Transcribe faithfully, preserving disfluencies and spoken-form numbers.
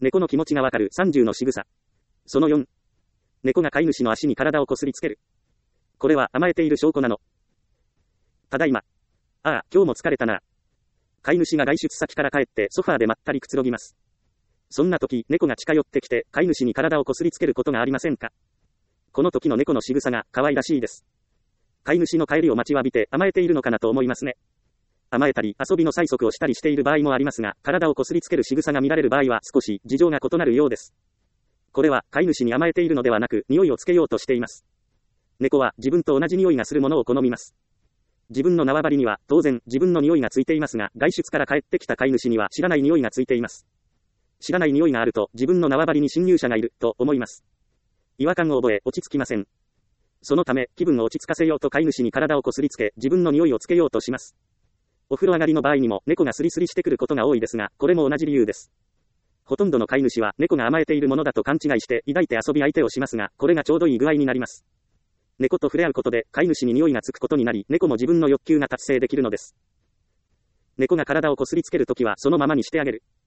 猫の気持ちがわかるさんじゅうの仕草。そのよん。猫が飼い主の足に体をこすりつける。これは甘えている証拠なの。ただいま。ああ、今日も疲れたな。飼い主が外出先から帰ってソファーでまったりくつろぎます。そんな時、猫が近寄ってきて飼い主に体をこすりつけることがありませんか？この時の猫の仕草が可愛らしいです。飼い主の帰りを待ちわびて甘えているのかなと思いますね。甘えたり遊びの催促をしたりしている場合もありますが、体をこすりつける仕草が見られる場合は少し事情が異なるようです。これは飼い主に甘えているのではなく、匂いをつけようとしています。猫は自分と同じ匂いがするものを好みます。自分の縄張りには当然自分の匂いがついていますが、外出から帰ってきた飼い主には知らない匂いがついています。知らない匂いがあると自分の縄張りに侵入者がいると思います。違和感を覚え落ち着きません。そのため気分を落ち着かせようと飼い主に体をこすりつけ自分の匂いをつけようとします。お風呂上がりの場合にも猫がスリスリしてくることが多いですが、これも同じ理由です。ほとんどの飼い主は猫が甘えているものだと勘違いして抱いて遊び相手をしますが、これがちょうどいい具合になります。猫と触れ合うことで飼い主に匂いがつくことになり、猫も自分の欲求が達成できるのです。猫が体をこすりつけるときはそのままにしてあげる。